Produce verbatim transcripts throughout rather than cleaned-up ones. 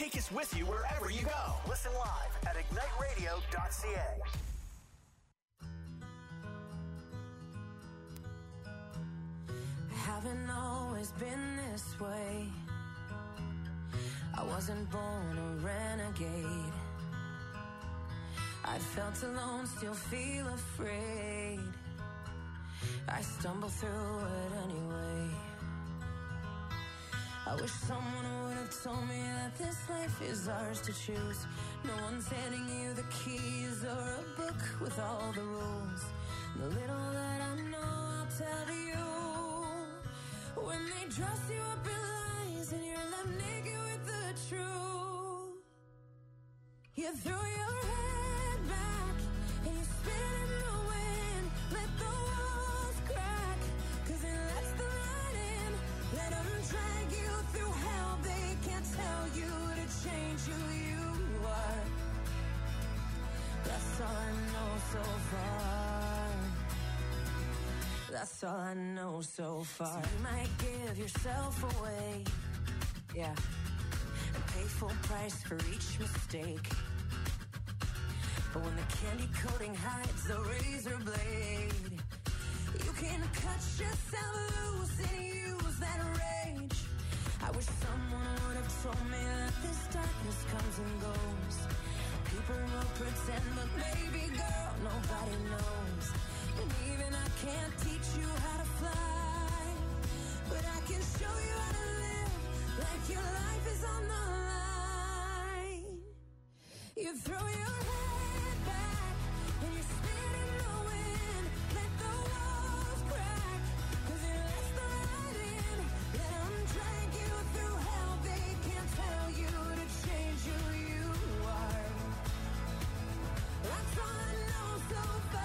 Take us with you wherever you go. Listen live at ignite radio dot c a. Haven't always been this way. I wasn't born a renegade. I felt alone, still feel afraid. I stumble through it anyway. I wish someone would have told me that this life is ours to choose. No one's handing you the keys or a book with all the rules. The little that I know I'll tell you. When they dress you up in lies and you're left naked with the truth, you throw your head back and you spin in the wind. Let the walls crack, cause it lets the light in. Let them drag you through hell. They can't tell you to change who you are. That's all I know so far. That's all I know so far. So you might give yourself away, yeah, and pay full price for each mistake. But when the candy coating hides the razor blade, you can cut yourself loose and use that rage. I wish someone would have told me that this darkness comes and goes. People will pretend, but baby girl, nobody knows. And even I can't teach you how to fly, but I can show you how to live like your life is on the line. You throw your head back and you spin in the wind. Let the walls crack, cause it lets the light in. Let them drag you through hell. They can't tell you to change who you are. That's all I know so far.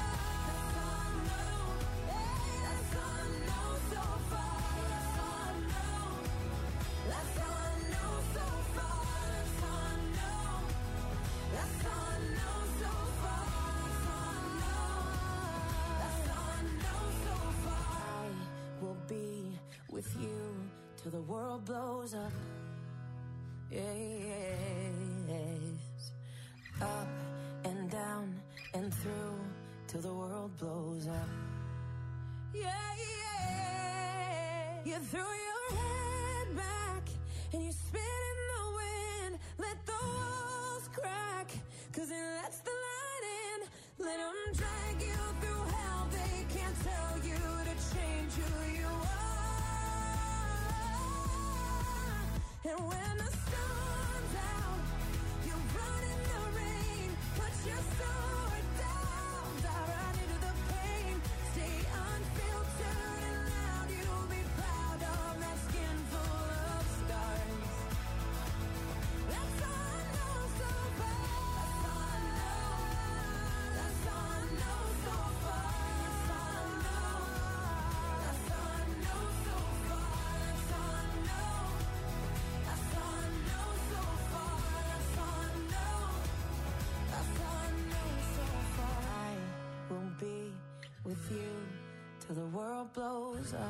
With you till the world blows up. Yes. Up and down and through till the world blows up. Yeah, yeah. You throw your head back and you spin in the wind. Let the walls crack, cause it lets the light in. Let them drag you through hell. They can't tell you to change who you are. And when the sun's out, you run in the rain. Put your sword down, dive right into the pain. Stay unfiltered and loud. You'll be proud of that skin full of scars. That's all I know so far. That's all I know. That's all I know so far. That's all I know. That's all I know so far. That's all I know. That's all I know so far. That's all I know. That's all I know so far. I will be with you till the world blows up.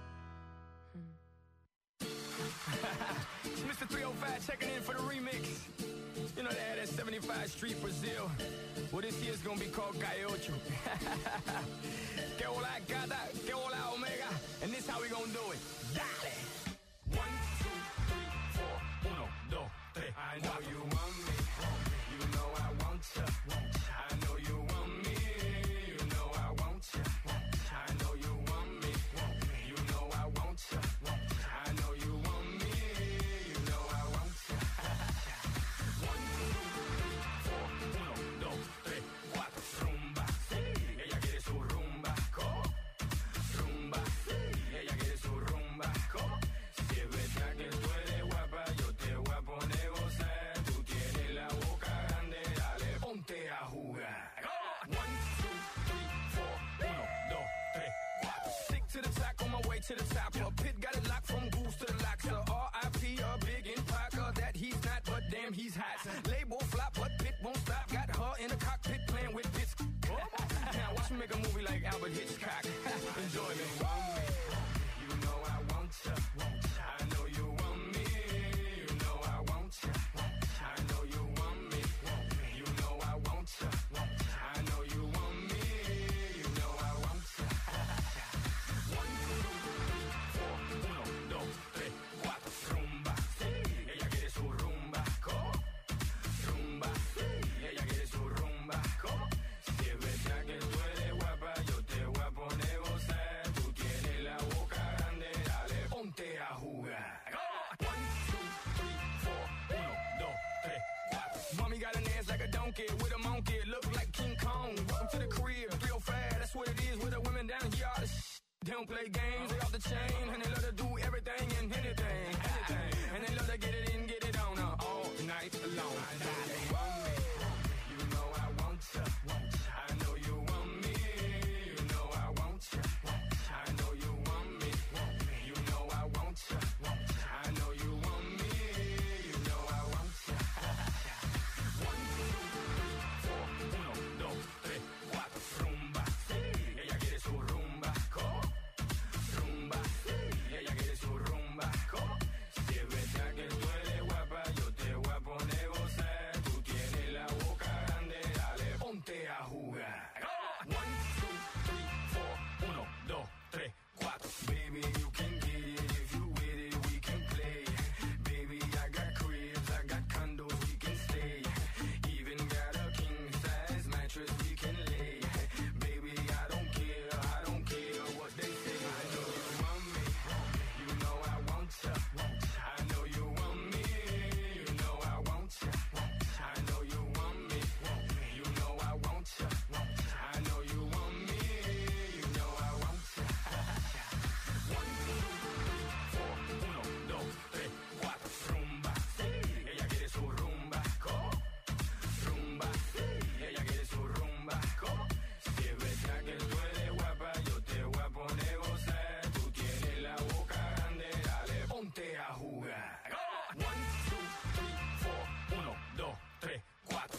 It's Mister three oh five checking in for the remix. You know they had that seventy-five Street Brazil. Well, this year's gonna be called Calle Ocho. Que hola gata, que hola omega. And this how we gonna do it. Dale! One, two, three, four. Uno, dos, tres. I know you want me. You know I want ya. I know you want me. You know I want ya. I know you want me. You know I want ya. I know you want me. You know I want ya. One, two, three, four. Uno, dos, tres, cuatro. Rumba. Ella quiere su rumba. Co. Rumba. Ella quiere su rumba. Co. Si es verdad que tú eres guapa, yo te voy a poner gozar. Tú tienes la boca grande, dale, ponte a jugar. One, two, three, four. Uno, dos, tres, cuatro. Stick to the top, on my way to the top. A pit got it locked from goose to the locks. So R I P a big in Parker that he's not, but damn he's hot. Label flop, but Pit won't stop. Got her in the cockpit playing with bits. Now watch me make a movie like Albert Hitchcock. Enjoy me. You know I want ya. I know you want me. You know I want ya. don't play games, they off the chain, and they love to do everything and anything, anything. And they love to get it in, get it on uh, all night long. I know you want me, you know I want you. I know you want me, you know I want you. I know you want me, you know I want you. I know you want me, you know I want you. One, two, three, four, uno, dos, tres, cuatro, rumba. Ella quiere su rumba, ¿cómo? Rumba, ella quiere su rumba, ¿cómo? Si es verdad que tú eres guapa, yo te voy a poner a gozar. Tú tienes la boca grande, dale, ponte a jugar. One, two, three, four, uno, dos, tres, cuatro. Baby, you can get it if you with it, we can play. Baby, I got cribs, I got condos, we can stay. Even got a king size mattress we can lay. Baby, I don't care, I don't care what they say. I know you want me, you know I want you. I know you want me, you know I want you. I know you want me, you know I want you. I know you want me, you know I want you. One, two, three, four, uno, dos, tres, cuatro, rumba. Ella quiere su rumba, ¿cómo? Rumba, ella quiere su rumba, ¿cómo? Si es verdad que tú eres guapa, yo te voy a poner a gozar. Tú tienes la boca grande, dale, ponte a jugar. One, two, three, four, uno, dos, tres, cuatro.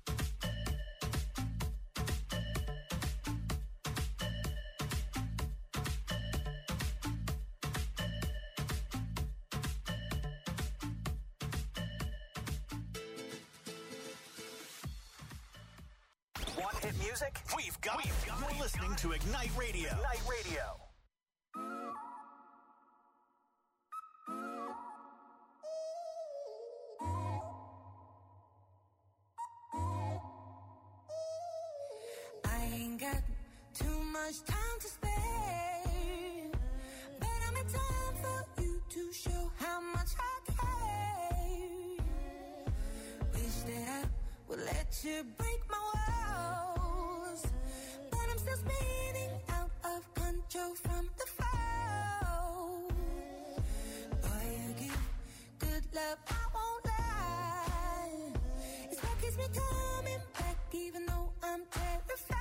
Want hit music? We've got it. You're listening to Ignite Radio. Ignite Radio. I ain't got too much time to spare, but I'm in time for you to show how much I care. Wish that I would let you break my walls, but I'm still spinning out of control from the fall. Boy, you give good love, I won't lie. It's what keeps me coming back, even though I'm terrified.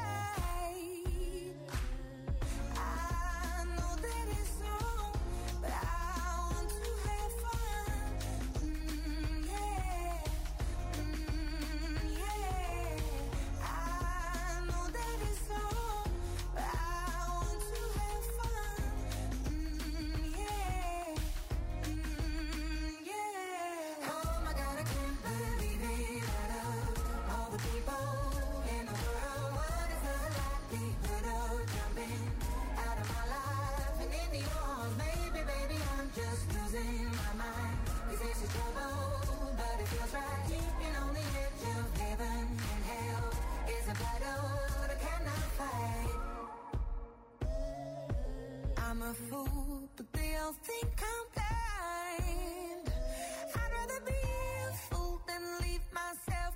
I know that it's wrong, but I want to have fun. Mm, yeah, mm, yeah. I know that it's wrong, but I want to have fun. Mm, yeah, mm, yeah. Oh my God, I can't believe it. Out of all the people in the world, what is the likelihood of jumping out of my life and into yours? Maybe, baby, I'm just losing my mind. Is this a trouble? But it feels right. Keeping on the edge of heaven and hell is a battle that I cannot fight. I'm a fool, but they all think I'm blind. I'd rather be a fool than leave myself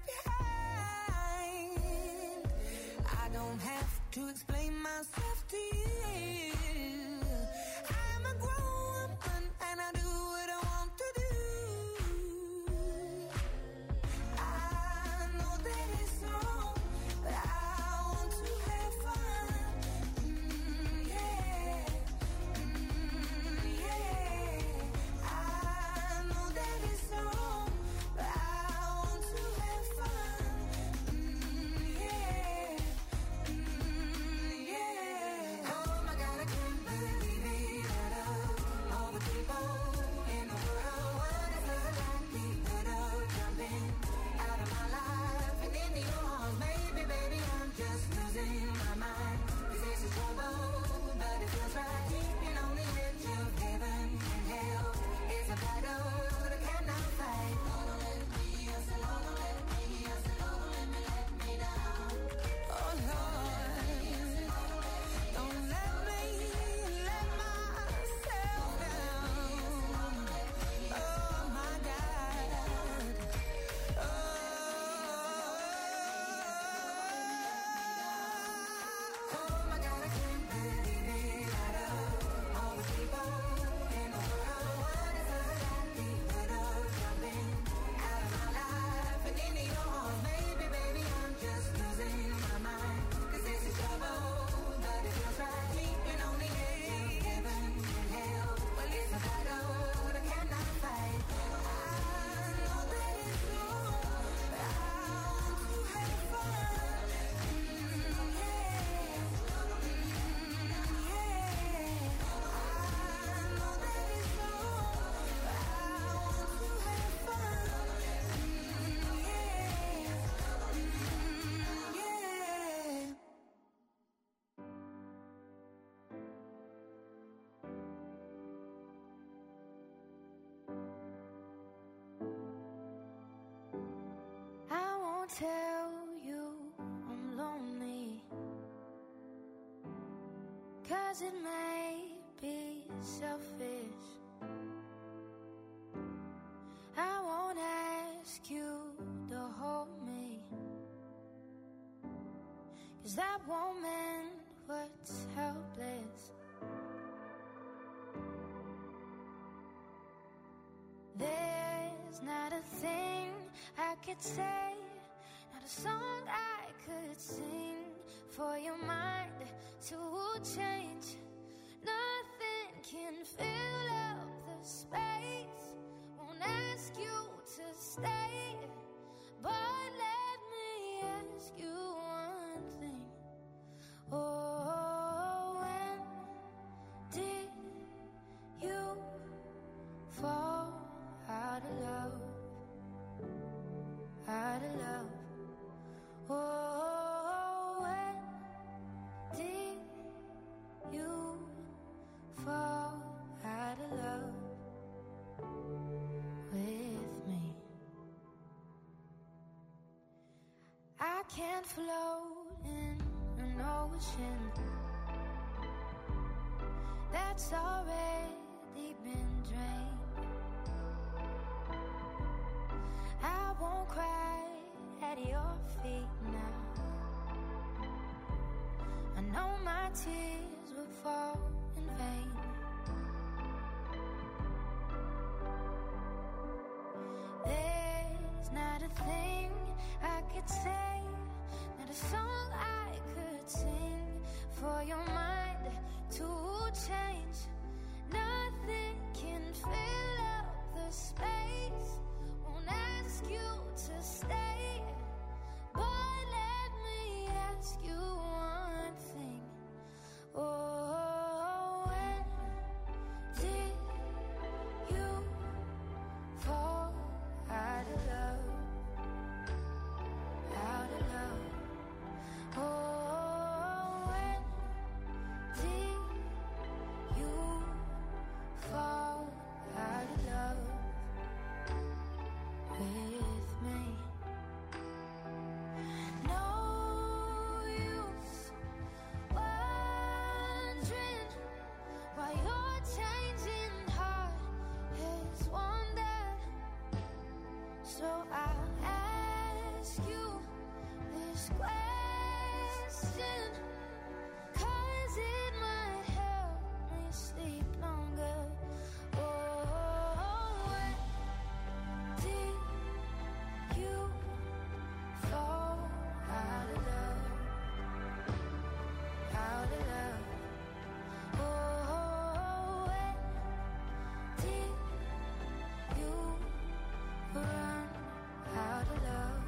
behind. I don't have to explain myself to you. I'm a grown woman and I do what I want to do. I know that it's wrong, but I want to have fun. Mm, yeah, mm, yeah. I know that it's wrong, but I want to have fun. Mm, yeah, mm, tell you I'm lonely, 'cause it may be selfish. I won't ask you to hold me, 'cause that won't mend what's helpless. There's not a thing I could say, not a song I could sing for your mind to change. Nothing can fill up the space. Won't ask you to stay, but let me ask you one thing. Oh, when did you fall out of love? Out of love. Oh, when did you fall out of love with me? I can't float in an ocean that's already been drained. I won't cry at your feet now. I know my tears will fall in vain. There's not a thing I could say, not a song I could sing for your mind to change. Nothing can fill up the space. Won't ask you to stay, but let me ask you one thing. Oh, when did you fall out of love? Out of love. Oh, when did you fall out of love with me? No use wondering why your changing heart has wandered. So I'll ask you this question, 'cause it might help me sleep longer. Oh, when did you fall out of love? Out of love. Oh, when did you run out of love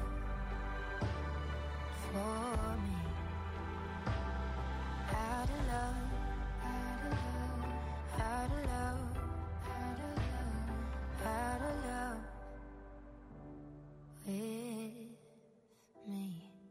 for me? Out of love, out of love, out of love, out of love, out of love with me.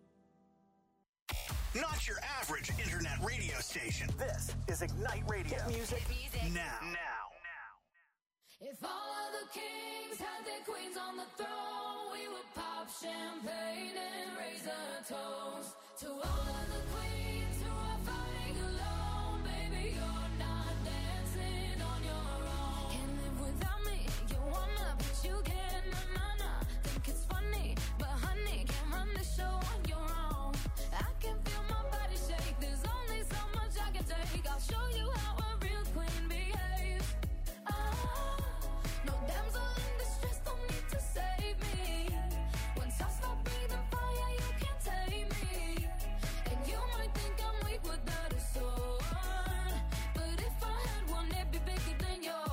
Not your average internet radio station. This is Ignite Radio. Hit music, now. Now. If all of the kings had their queens on the throne, we would pop champagne and raise a toast to all of the queens who are fighting alone. Baby, you're not dancing on your own. Can't live without me, you wanna, but you can't, na na na. Think it's funny, but honey, can't run the show on your own. I can feel my body shake, there's only so much I can take. I'll show you how a real queen behaves. Ah, no damsel in distress, don't need to save me. Once I stop breathing fire, you can't take me. And you might think I'm weak without a sword, but if I had one, it'd be bigger than yours.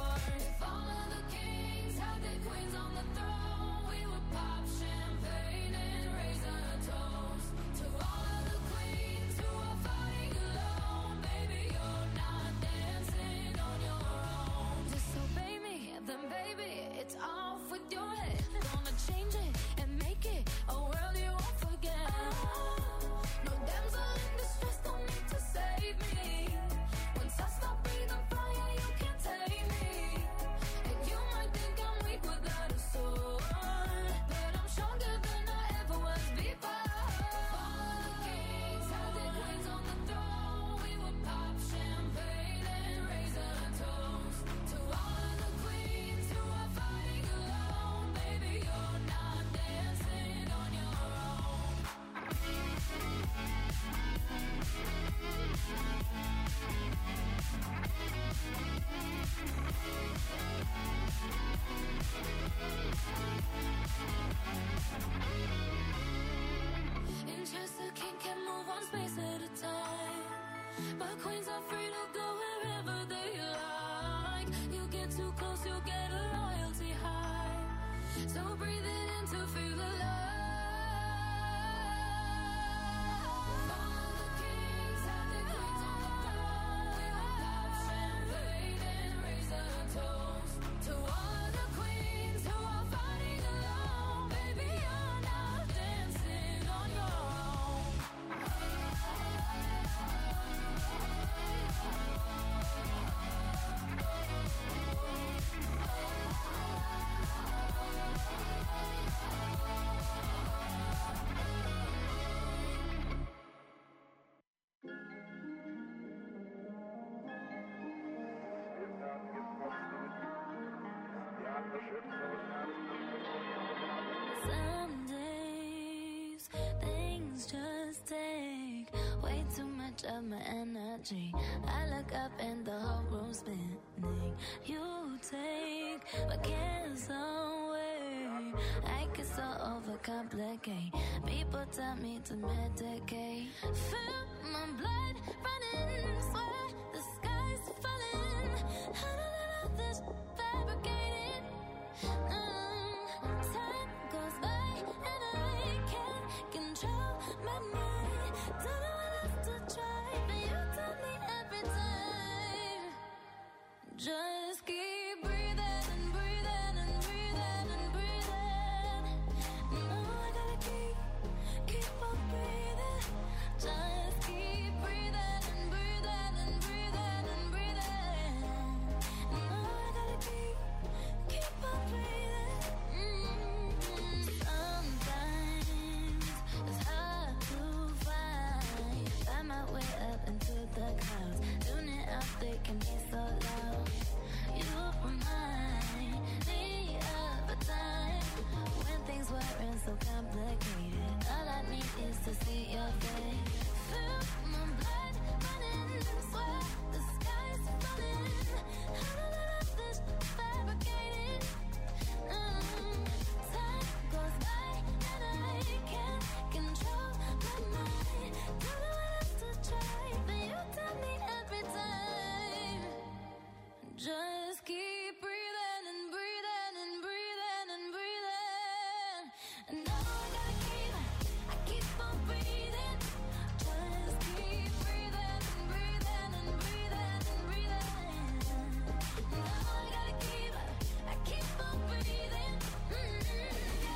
Some days things just take way too much of my energy. I look up and the whole room's spinning. You take my cares away. I get so overcomplicate. People tell me to medicate. Feel my blood running, swear the sky's falling. I know that all this fabricated. Mm, time goes by and I can't control my mind. Don't know what else to try, but you tell me every time. Just keep breathing and breathing and breathing and breathing. No, I gotta keep, keep on breathing. Just keep breathing and breathing and breathing and breathing. No, I gotta keep, keep on breathing. Mm-hmm. Sometimes it's hard to find, find my way up into the clouds. Tuning out, they can be so loud. You remind me of a time when things weren't so complicated. All I need is to see your face. Feel my blood running, swear the sky's falling. I know that all this fabricated. Mm, time goes by and I can't control my mind. Don't know what else to try, but you tell me every time. Just keep breathing and breathing and breathing and breathing. And now I gotta keep, I keep on breathing. Just keep breathing and breathing and breathing and breathing. Now I gotta keep, I keep on breathing. Mm-hmm.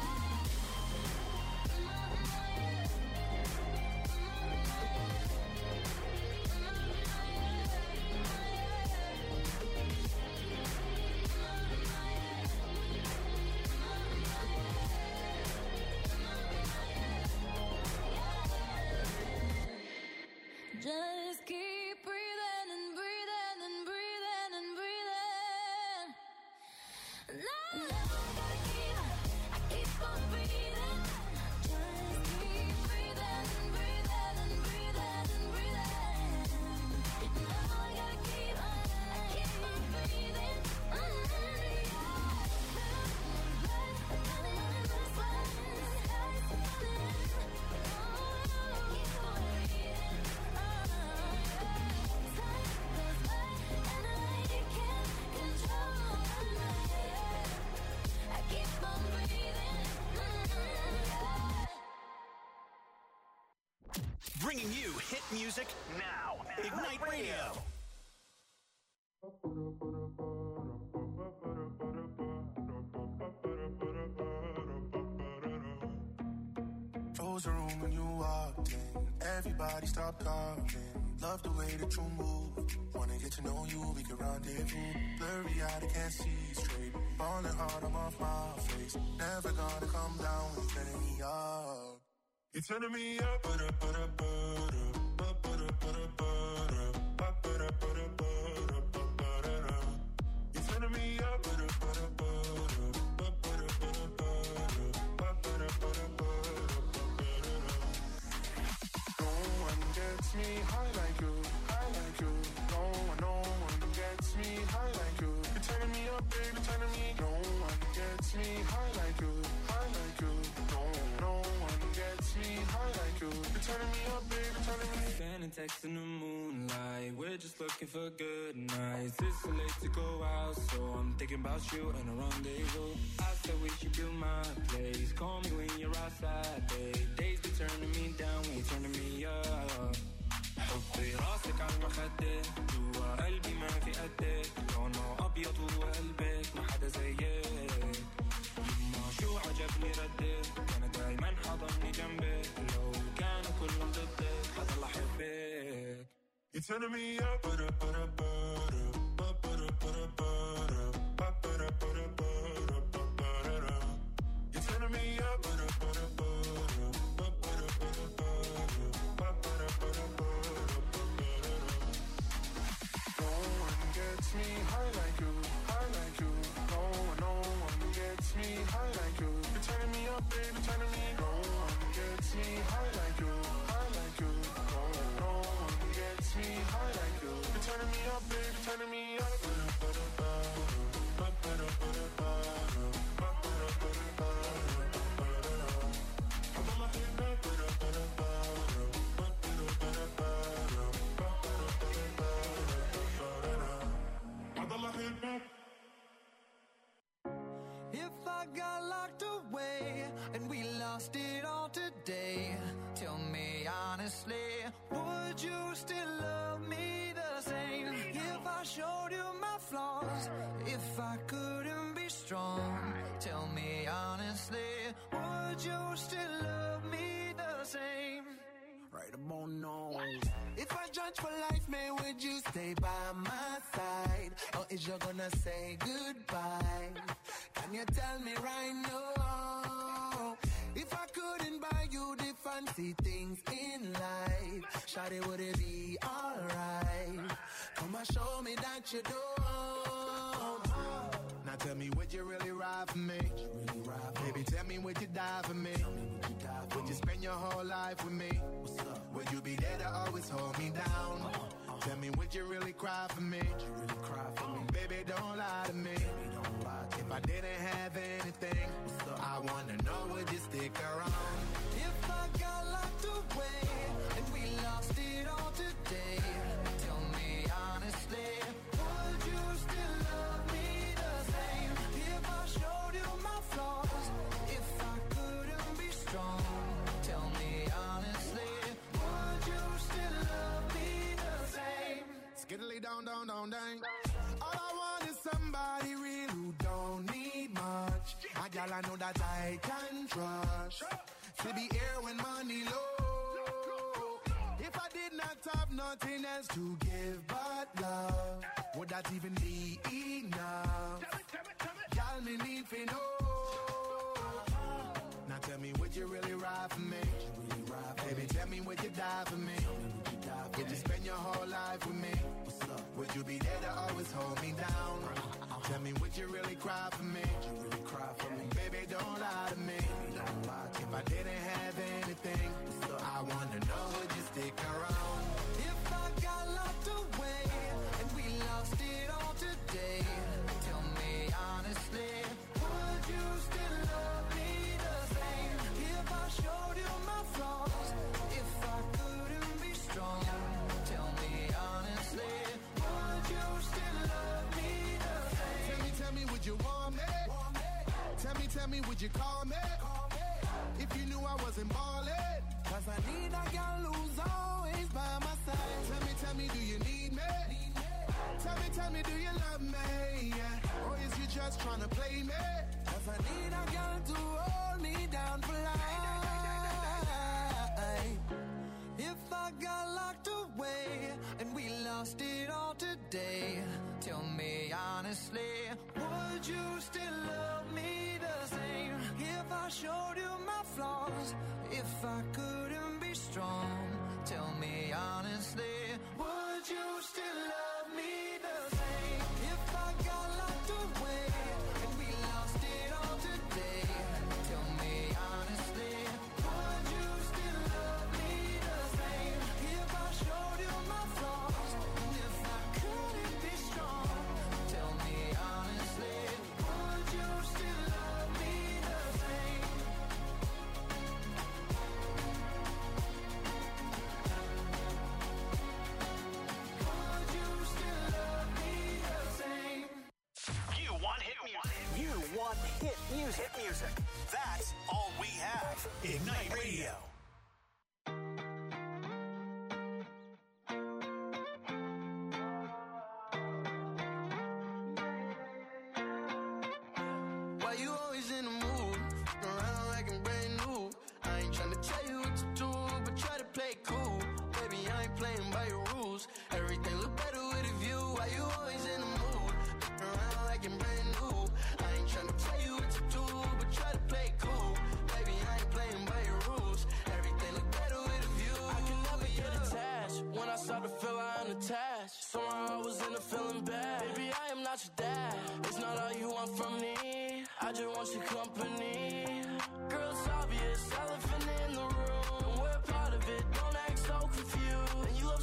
Just keep breathing and breathing and breathing and breathing. Now I gotta keep, I keep on breathing. Just keep breathing and breathing and breathing and breathing. Now I gotta keep, I keep on breathing. Mm-hmm. Blood running, sweat, the sky's falling. Oh, keep on breathing. Bringing you hit music now. Ignite Radio. Close the room when you walked in. Everybody stop talking. Love the way that you move. Wanna get to know you, we can rendezvous. Blurry eyed, I can't see straight. Falling hard, I'm off my face. Never gonna come down, you're turning me up. You're turning me up, butter, butter, butter, butter, butter, butter, butter, butter, butter, butter. You're turning me up, butter, butter, butter, butter, butter, butter, butter, butter, butter. No one gets me high like you, high like you. No one, no one gets me high like you. You're turning me up, baby, turning me. No one gets me high like you, high like you. No, no one gets me high like you. You're turning me up, baby, turning me. Sending texts in the moonlight. We're just looking for good nights. It's so late to go out, so I'm thinking about you and a rendezvous. I said we should do my place. Call me when you're outside, babe. Days be turning me down, when you're turning me up. حطي راسك على المخدة جوا قلبي ما في قدك لونه أبيض وقلبك ما حدا زيك ما شو عجبني ردك أنا دايما حضني جنبك لو كانوا كلهم ضدك حضل أحبك. You're turning me up, butter, butter, butter, butter, butter, butter, butter, butter, butter, butter. You're turning me up, butter, butter, butter, butter, butter, butter, butter, butter, butter. No one gets me high like you, high like you. No one, no one gets me high like you. You're turning me up, baby. turning me. No one gets me high like you, high like you. No, no one gets me high like you. You're turning me up, baby, turning me up. If I got locked away and we lost it all today, tell me honestly, would you still love me the same? If I showed you my flaws, if I couldn't be strong, tell me honestly, would you still love me the same? Right about now. If I judge for life, man, would you stay by my side? Or is you gonna say goodbye? Can you tell me right now? If I couldn't buy you the fancy things in life, shawty, would it be alright? Come and show me that you don't. Now tell me, would you really ride for me? Really ride for Baby, tell me, would you die for me? Would you, die for would you spend your whole life with me? What's up? Would you be there to always hold me down? Uh-huh, uh-huh. Tell me, would you really cry for me? Would you really cry for me? Baby, don't lie to me. Baby, don't lie to if me. I didn't have anything, I wanna know, would you stick around? If I got locked away and we lost it all today, tell me honestly, would you still love me the same? If I showed you my flaws, if I couldn't be strong, tell me honestly, would you still love me the same? Skiddly down, down, down, down. All I want is somebody real who don't need much. A gal I know that I can trust. To be here when money low. If I did not have nothing else to give but love, would that even be enough? Gal me need to know. Now tell me, would you really ride for me? Really ride for Baby, me? Tell me, would you die for me? Would you, die for would you spend your whole life with me? Would you be there to always hold me down? Tell me, would you really cry for me? Would you really cry for me? Baby, don't lie to me. Don't lie to if me. I didn't have anything, I wanna know, would you stick around? If I got locked away and we lost it all today, tell me honestly, would you still love me the same? If I showed you my flaws, if I couldn't be strong, tell me honestly, would you still love me the same? Tell me, tell me, would you want me? Want me? Tell me, tell me, would you call me? Call me? If you knew I wasn't ballin', cause I need a girl who's always by my side. Tell me, tell me, do you need me? Need me? Tell me, tell me, do you love me? Yeah. Or is you just tryna play me? Cause I need a girl to hold me down for life. If I got locked away and we lost it all today, tell me honestly, would you still love me the same? If I showed you my flaws, if I couldn't be strong, tell me honestly, would you still love me the same? If I got locked away and we lost it all today, tell me honestly, would you still love me the same? If I showed you my flaws, and if I couldn't be strong, tell me honestly, would you still love me the same? Would you still love me the same? You want hit music. You want hit music. Hit music. That's all we have. Ignite Radio. Why you always in the mood? Around like I'm brand new. I ain't tryna tell you what to do, but try to play it cool. Baby, I ain't playing by your rules. Everything look better with a view. Why you always in the mood? Around like I'm brand new. I ain't tryna tell you what to do, but try to play it cool. Baby, I ain't playing by your rules. Everything look better with a view. I can never get attached. When I start to feel I'm attached, somehow I was in a feeling bad. Baby, I am not your dad. It's not all you want from me. I just want your company. Girl, it's obvious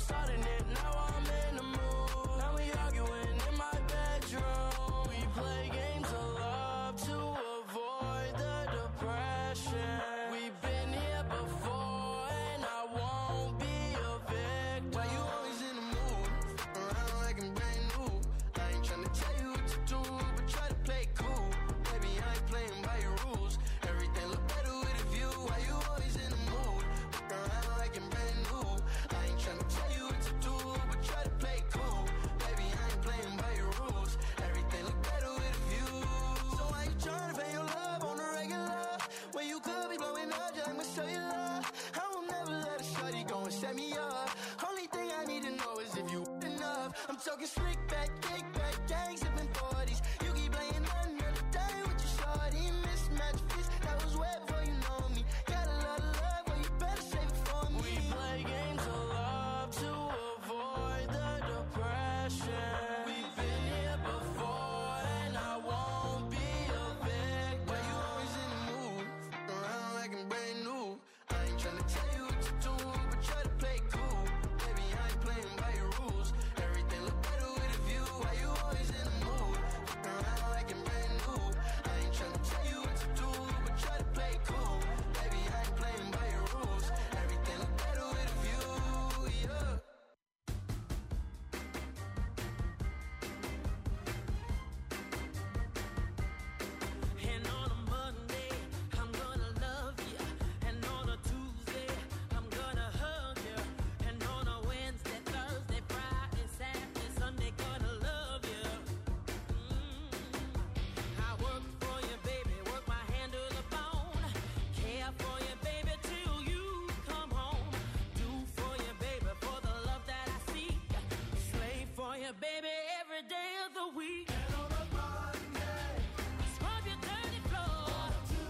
starting it, now I'm in the mood. Now we arguing in my bedroom. We play games of love to avoid the depression. We've been here before and I won't be a victim. Why you always in the mood? Around like I'm brand new. I ain't tryna tell you what to do, but try to play cool. Baby, I ain't playing by your rules. Everything look better with a view. Why you always in the mood? Around like I'm brand new. I ain't tryna tell you what to do, but try to play cool. Baby, I ain't playing by your rules. Everything look better with a view. So why you tryna pay your love on the regular? When you could be blowing up just like my cellular. I will never let a shawty go and set me up. Only thing I need to know is if you enough. I'm talking slick back, kick back, gang sipping forties. You keep playing another day with your shawty. Mismatch fits, that was way before you know me. Got a lot of love, but you better save it for me. We play games of love to avoid the depression. We've been here before and I won't be a victim. Why you always in the mood? Around like I'm brand new. I ain't tryna tell you what to do, but try to play cool. Baby, I ain't playing by your rules. Everything look better with a view. Why you always in the mood? Around like I'm brand new. I ain't tryna tell you what to do, but try to play cool. Baby, I ain't playing by your rules. Everything look better with a view, yeah. And on a Monday, I'm gonna love you. And on a Tuesday, I'm gonna hug you. And on a Wednesday, Thursday, Friday, Saturday, Sunday, gonna love you. Mm. I work for you, baby, work my hand to the bone. Care for you, baby, till you come home. Do for you, baby, for the love that I seek. Slave for you, baby, every day of the week. Scrub your dirty floor.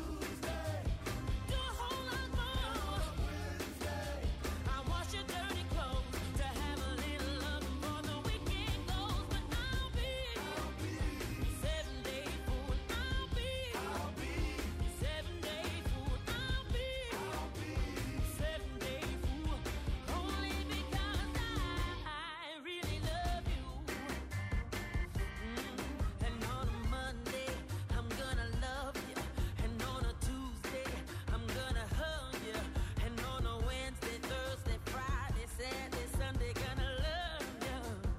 Do a whole lot more. I wash your dirty clothes to have a little love before the weekend goes. But I'll be seven day fool. I'll be seven day fool. I'll be seven day fool. Only because I really love you. Mm. And on a Monday, I'm gonna love you. And on a Tuesday, I'm gonna hug you. And on a Wednesday, Thursday, Friday, Saturday, Sunday, gonna love you.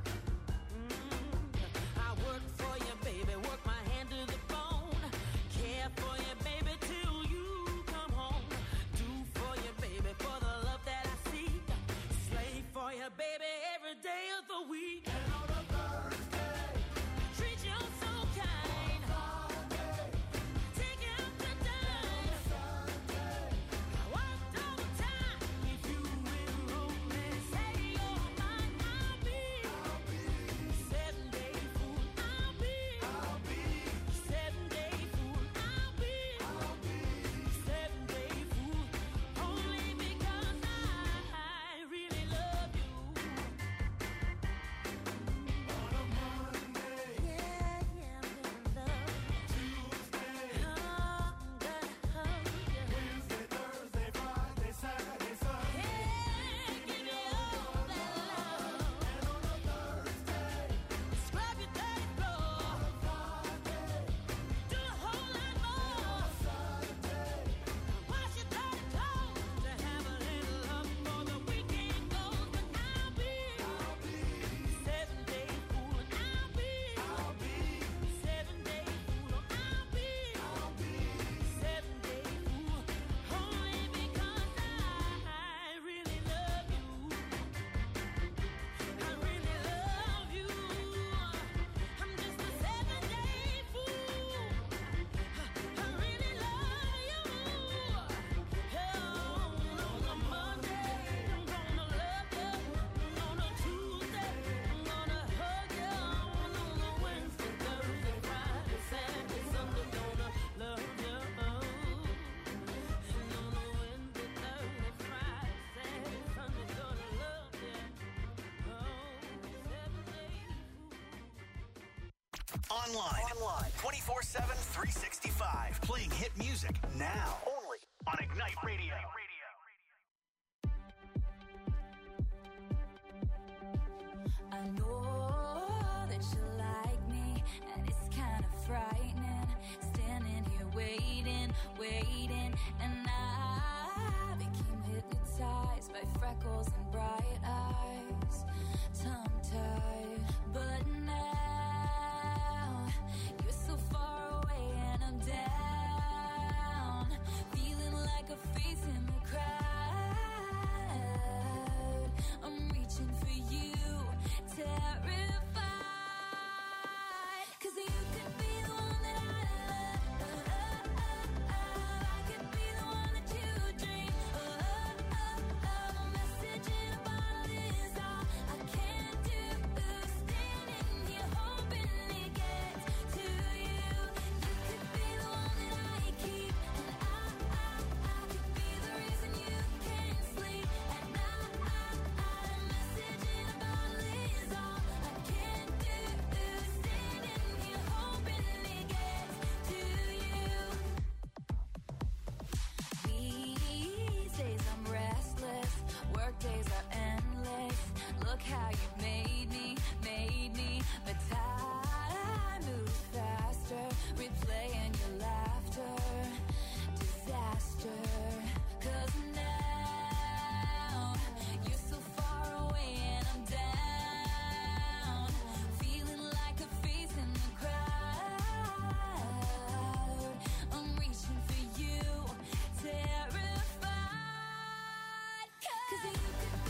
Mm. I work for you, baby, work my hand to the bone. Care for you, baby, till you come home. Do for you, baby, for the love that I seek. Slave for you, baby, every day of the week. Treat you so kind. Take you out to dine. Worked overtime. If you will romance, say you're mine. I'll be seven day fool. I'll be seven day fool. I'll be seven day fool. Only because I really love you. Online. Online. twenty-four seven, three sixty-five. Playing hit music now. Only on Ignite Radio. waiting, waiting, and I became hypnotized by freckles and bright eyes, tongue-tied. But now you're so far away and I'm down, feeling like a face in the crowd. I'm reaching for you, terrified. Days are endless. Look how you made me, made me. But time moves faster, replaying your laughter. Disaster. 'Cause now you're so far away and I'm down, feeling like a face in the crowd. I'm reaching for you, terrified. 'Cause you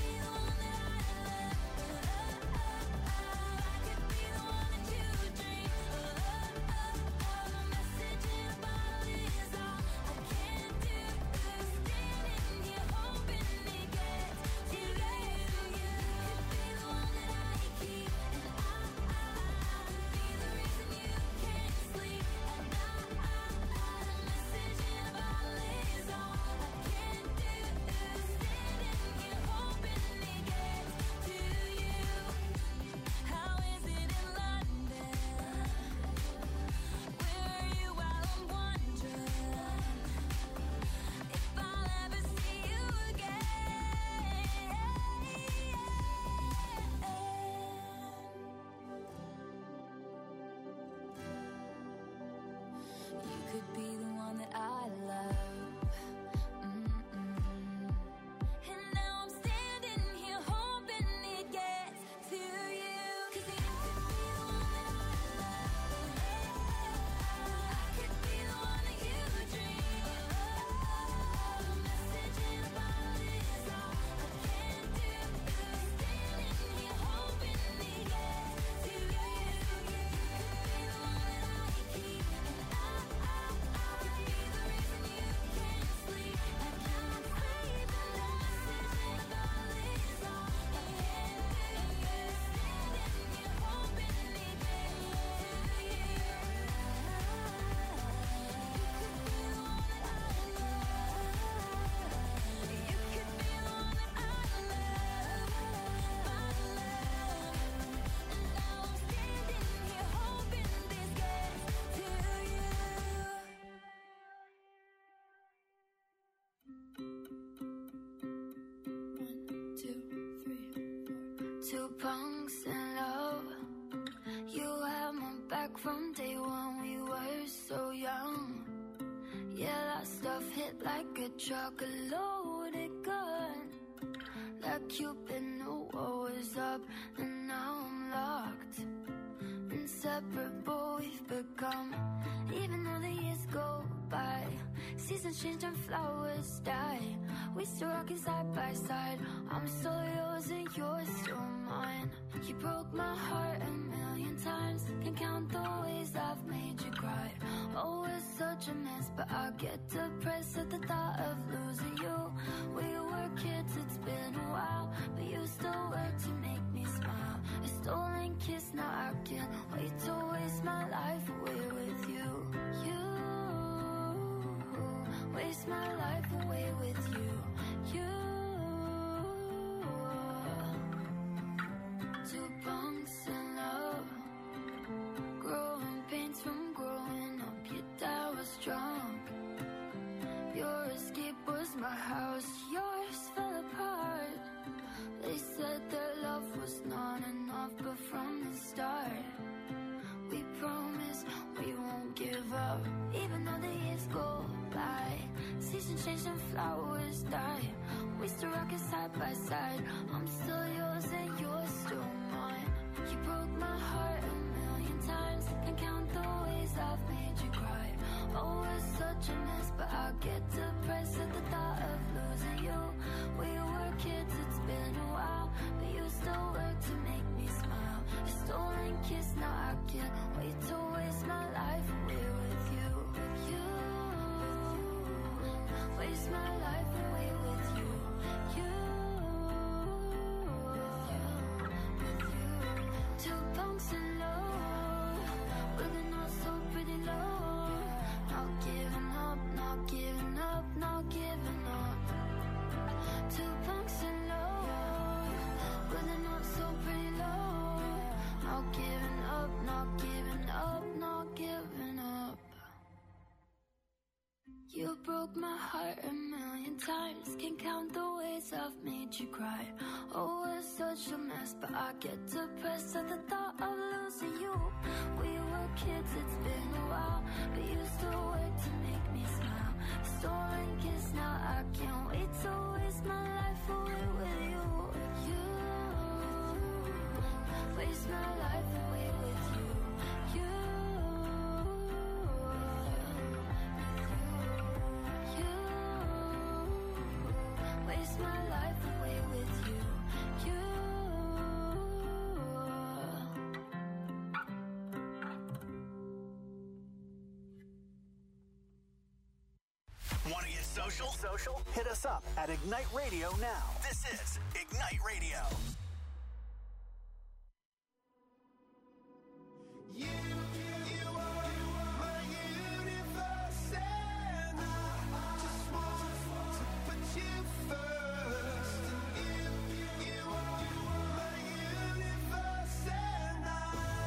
could be the one that I love. Mm-mm. And now I'm standing here hoping it gets to you. 'Cause you could be the one that I love. I could be the one that you dream of. A message in a bottle is all I can do. Standing here hoping it gets to you. You could be the one that I keep, and I two punks in love. You had my back from day one, we were so young. Yeah, that stuff hit like a truck, a loaded gun. Like Cupid knew what was up, and now I'm locked. Inseparable we've become, even though the years go by. Seasons change and flowers die, we still rockin' side by side. I'm still yours and you're still mine. You broke my heart a million times, can count the ways I've made you cry. Oh, it's such a mess, but I get depressed at the thought of losing you. We were kids, it's been a while, but you still work to make me smile. A stolen kiss, now I can't wait to waste my life away with you. You waste my life away with you. You, two punks in love, growing pains from growing up. Your dad was drunk, your escape was my house, yours fell apart. They said that love was not enough, but from the start we promise we won't give up. Even though the years side by side. I'm still yours and you're still mine. You broke my heart a million times. Can't count the ways I've made you cry. Oh, it's such a mess, but I get depressed at the thought of losing you. We were kids, it's been a while, but you still work to make me smile. A stolen kiss, now I can't wait to waste my life away with you. You, waste my life away with you. You, with you. Two punks in love, with a not so pretty love. Not giving up, not giving up, not giving up. Two punks in love, with a not so pretty love. Not giving up, not giving up, not giving up. You broke my heart a million times. Can't count the ways I've made you cry. Oh, it's such a mess, but I get depressed at the thought of losing you. We were kids, it's been a while, but you still work to make me smile. Stolen kiss, now I can't wait to waste my life away with you. You, waste my life away with you. You, you, waste my life away with you. You. Want to get social? Social? Hit us up at Ignite Radio now. This is Ignite Radio. You, you are my universe, and I just want to put you first. You, you are my universe, and I.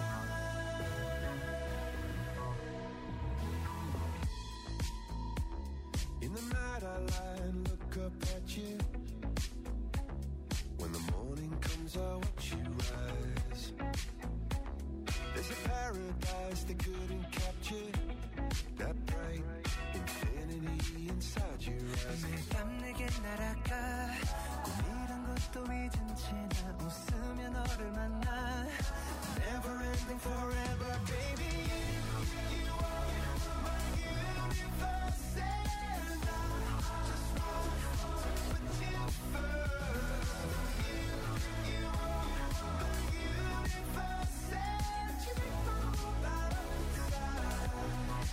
In the night I lie and look up at you. When the morning comes I watch you rise. There's a paradise they couldn't capture. That bright infinity inside your eyes. 매일 밤 내게 날아가. 꿈이란 것도 잊은 채 나 웃으며 너를 만나. Never ending forever, baby. You are my universe, and I just want to put you first. You, you are my universe, and you make my whole life inside.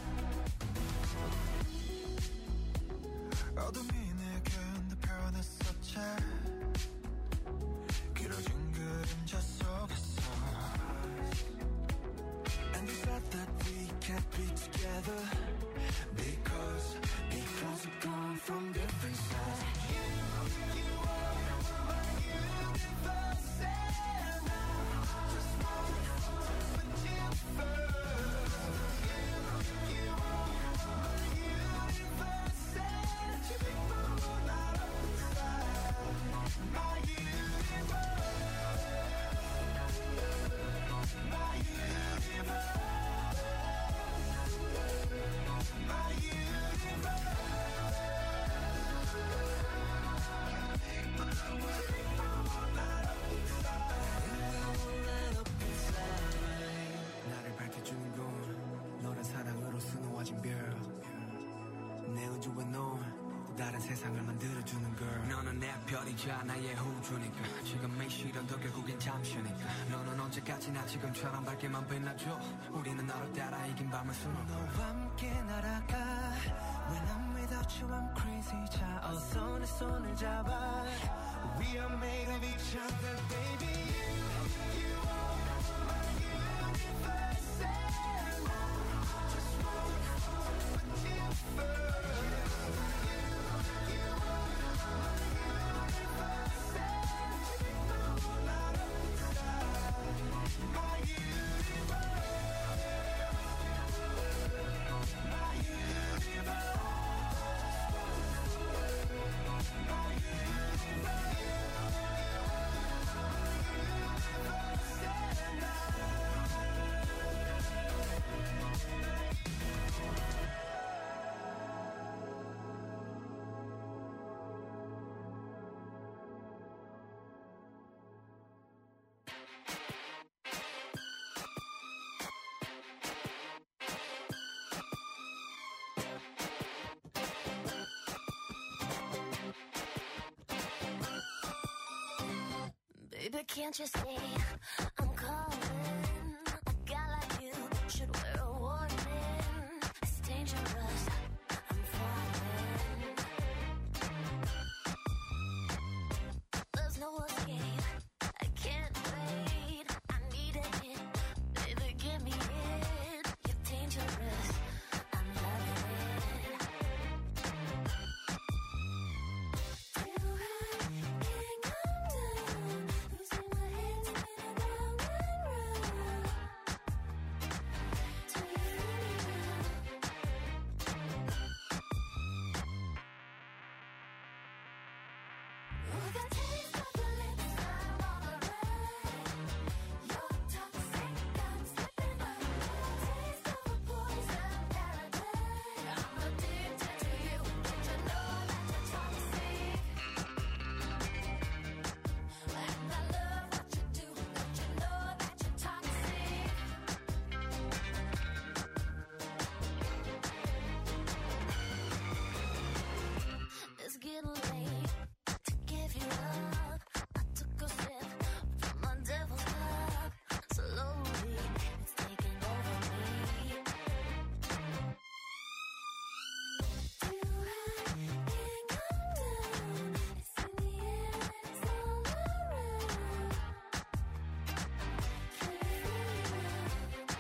어둠이 내게 흔들펴냈었지. 길어진 그림자 속에서. And you said that we can't be together because because we've gone from different sides. You, you are my universe, and I just want to put you first. You, you are my universe, and you make my whole life inside. My universe, my universe. My universe. 나를 밝혀주는 건 너란 사랑으로 수놓아진 별. 내 우주에 넌 또 다른 세상을 만들어주는 girl. 너는 내 별이자 나의 우주니까. 지금 이 시련도 결국엔 잠시니까. 너는 언제까지나 지금처럼 밝게만 빛나줘. 우리는 너를 따라 이긴 밤을 수놓고. 너와 함께 날아가. When I'm without you I'm crazy. 자 어서 내 손을 잡아. We are made of each other, baby. You are my universe, and I just want to put you first. You, you are my universe, and you make my whole life inside. My universe, my universe. My universe. Baby, can't you see I'm calling? A guy like you should wear a warning. It's dangerous, I'm falling. There's no escape, I can't wait. I need a hit, baby, give me it. You're dangerous, I'm loving it. Too high, can't come down. Losing my head, spinning round and round. Till you let me down. Oh, the taste of your lips, I'm on a ride. You're toxic, I'm slipping up. Taste of a poison paradise. I'm addicted to you. Don't you know that you're toxic? And I love what you do. Don't you know that you're toxic? It's getting late to give you up. I took a sip from my devil's cup. Slowly, it's taking over me. Too high, can't come down. It's in the air and it's all around. Can you feel it?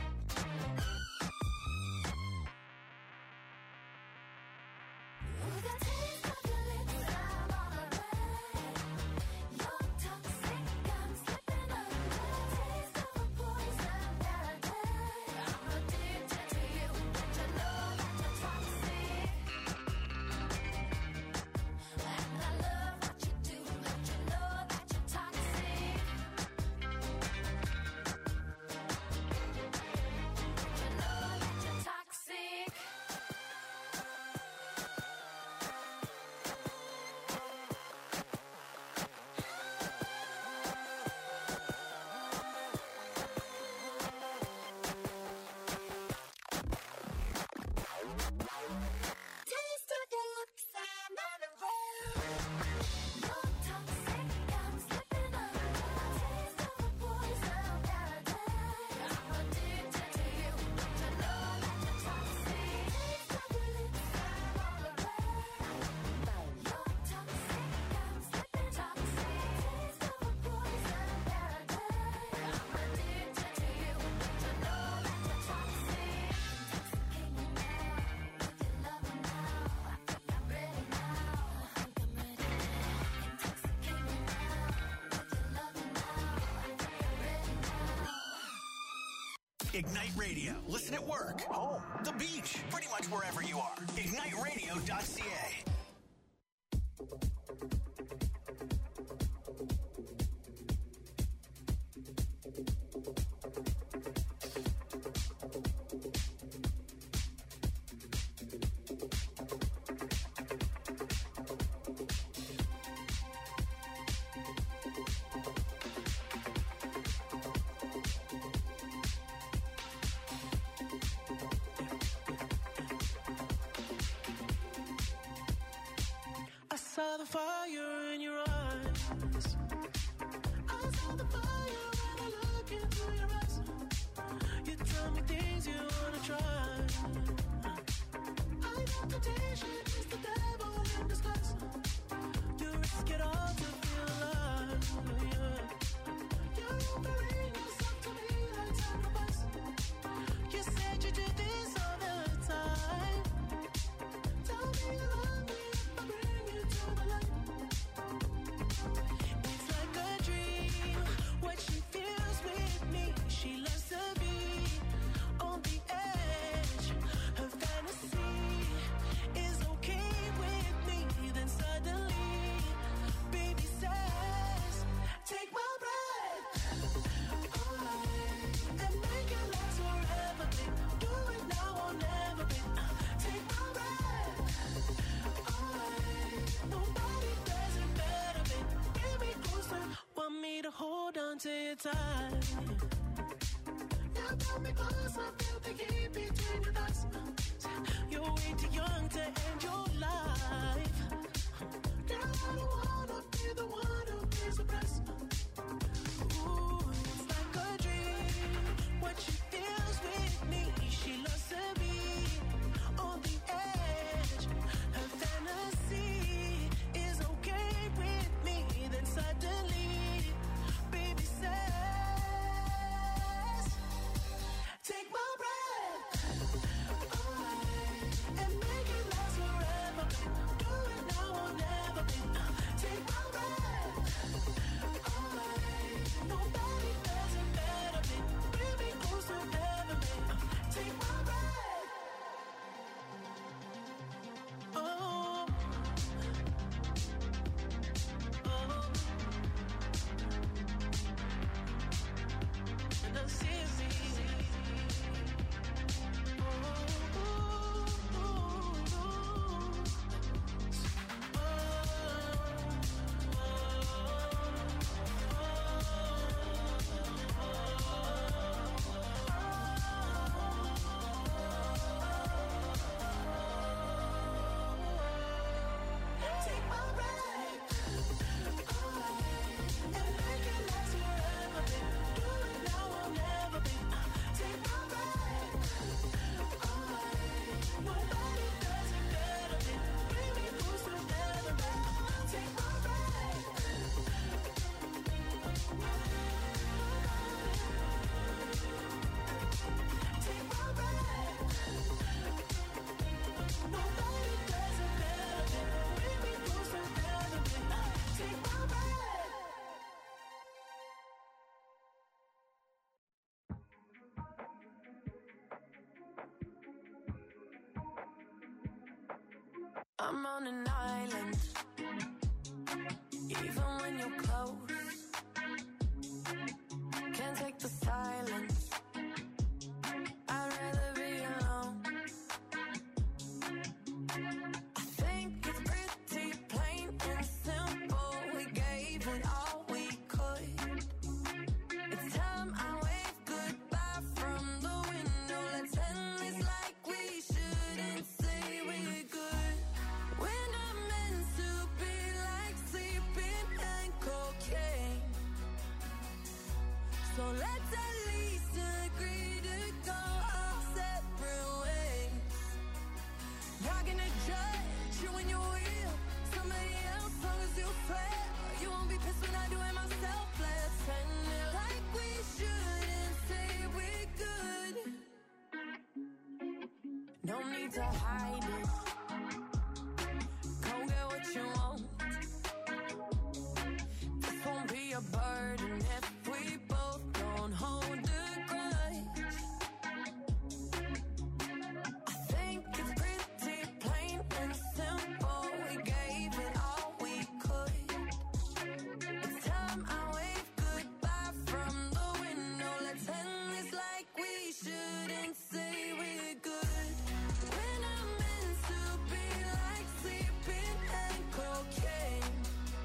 Oh, the taste of your lips, I'm on a ride. You're toxic, I'm slipping up. Taste of a poison paradise. I'm addicted to you. Don't you know that you're toxic? And I love what you do. Don't you know that you're toxic? Don't you know that you're toxic? Taste of your lips, I'm on a roll. You're toxic, I'm slipping up. Taste of a poison paradise. I'm addicted to you. Don't you know that you're toxic? Taste of your lips, I'm on a roll. You're toxic, I'm slipping up. Taste of a poison paradise. I'm addicted to you. Don't you know that you're toxic? Intoxicate me now with your loving now. I think I'm ready now. I think I'm ready. Intoxicate me now with your loving now. I think I'm ready now. Ignite Radio. Listen at work, home, the beach, pretty much wherever you are. ignite radio dot c a. I saw the fire in your eyes. I saw the fire when I look into your eyes. You tell me things you wanna try. I know temptation is the devil in disguise. You risk it all to feel alive. Yeah. You're offering yourself to me like sacrifice. You said you do this all the time. Tell me you love me if I bring you to the light. It's like a dream when she feels with me. She loves to be on the edge. Her fantasy is okay with me. Then suddenly, baby says, take my breath away and make it last forever, babe. Do it now or never, babe. Take my breath away. Nobody does it better, babe. Bring me closer. Want me to hold on to your tight. Yeah, pull me close. I feel the heat between your thighs. You're way too young to end your life. Girl, I don't wanna be the one who pays the price. I'm on an island. Even when you're close, can't take the silence. I'd rather be alone. I think it's pretty plain and simple. We gave it all we could. It's time I wave goodbye from the window. Let's end this like we shouldn't say we're good. We're not meant to be like sleeping and cocaine. So let's at least agree to go our separate ways. Not gonna judge you when you're real. Somebody else, long as you swear. You won't be pissed when I do it myself. Let's end it like we shouldn't say we're good. No need to hide it. Go get what you want. This won't be a burden if we both don't hold a grudge. I think it's pretty plain and simple. We gave it all we could. It's time I wave goodbye from the window. Let's end this like we shouldn't say we're good. We're not meant to be like sleeping and cocaine.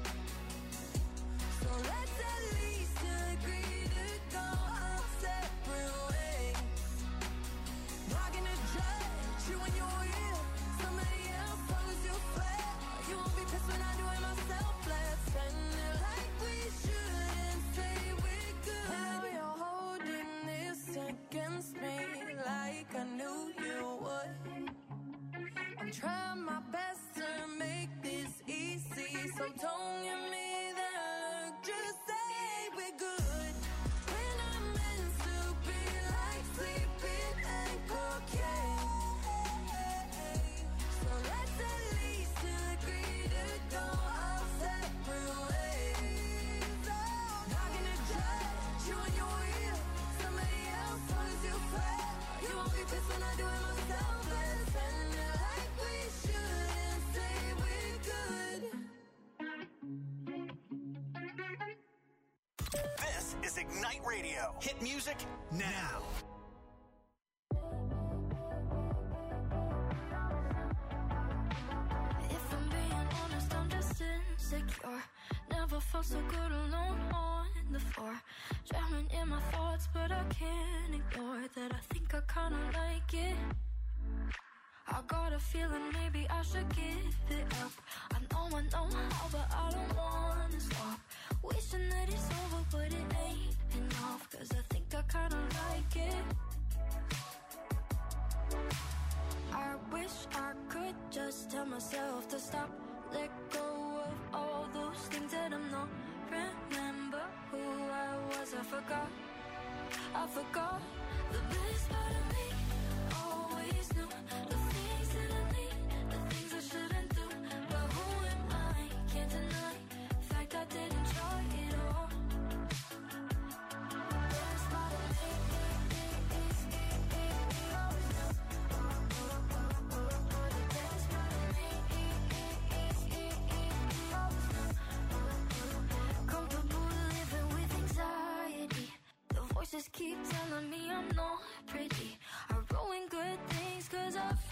So let's at least agree to go our separate ways. Not gonna judge you when you're real. Somebody else, long as you swear. You won't be pissed when I do it myself. Let's end it like we shouldn't say we're good. Now you're holding this against me like I knew you would. I'm trying my best to make this easy, so don't give me that look. Just say we're good. We're not meant to be like sleeping and cocaine. So let's at least agree to go our separate ways. Not gonna judge you when you're real. Somebody else, long as you swear. You won't be pissed when I do it myself. Let's end it like we shouldn't say we're good. This is Ignite Radio. Hit music now. If I'm being honest, I'm just insecure. Never felt so good alone on the floor. Drowning in my thoughts, but I can't ignore that. I think I kinda like it. I got a feeling maybe I should give it up. I know I know how, but I don't wanna stop. Wishing that it's over, but it ain't enough. Cause I think I kinda like it. I wish I could just tell myself to stop. Let go of all those things that I'm not. Remember who I was, I forgot. I forgot. The best part of me always knew the things that I need, the things I shouldn't do. But who am I? Can't deny the fact I didn't try it all. The best part of me always knew. The best part of me always knew. Comfortable living with anxiety. The voices keep telling me I'm not pretty. I ruin good things cause I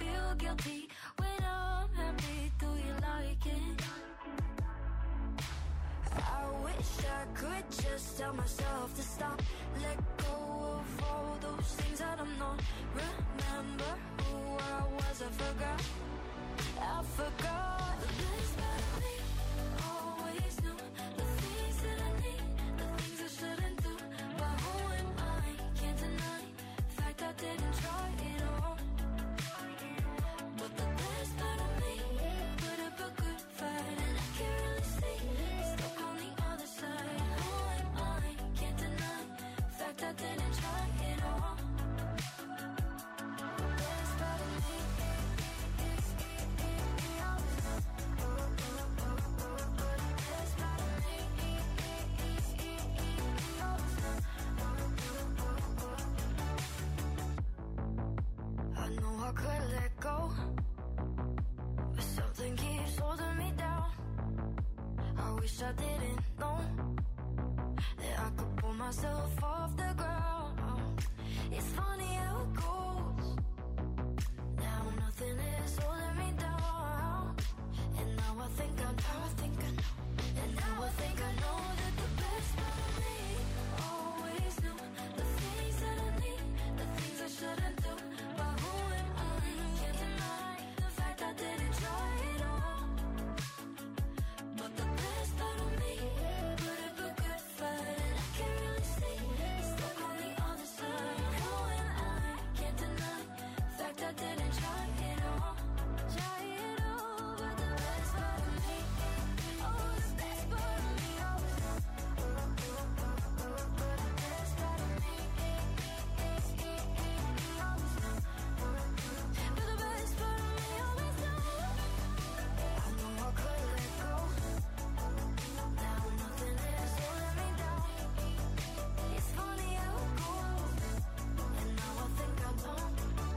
wish I didn't know that I could pull myself off the ground. It's funny how it goes. Now nothing is holding me down. And now I think I know, I think I know. And now I think I know that the best part of me always knew the things that I need, the things I shouldn't do. But who am I? Can't deny the fact I didn't try it all. But the best part of me put up a good fight, and I can't really see stuck on the other side. Who am I? Can't deny the fact I didn't try it all. Try it all, but the best part of me, oh, the best part of me always know. But the best part of me always know. But the best part of me always know. I know I could let go. Now nothing is holding me down. It's funny how it goes. And now I think I don't.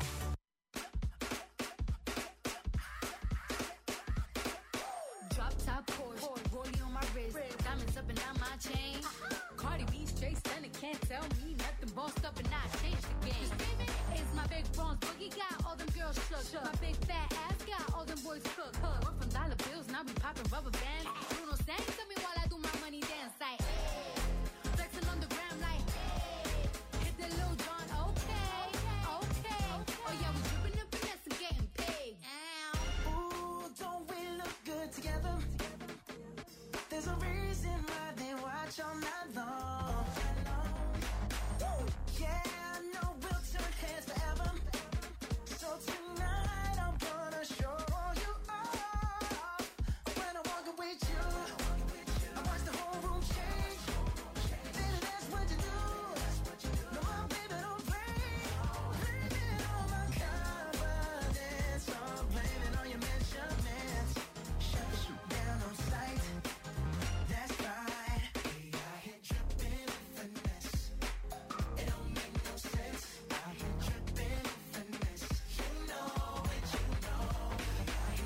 Drop top Porsche, rollie on my wrist, diamonds up and down my chain. Cardi B straight stunning, can't tell me nothing. Bossed up and I changed the game. It's my big bronze boogie, got all them girls shook. My big fat ass got all them boys cooked.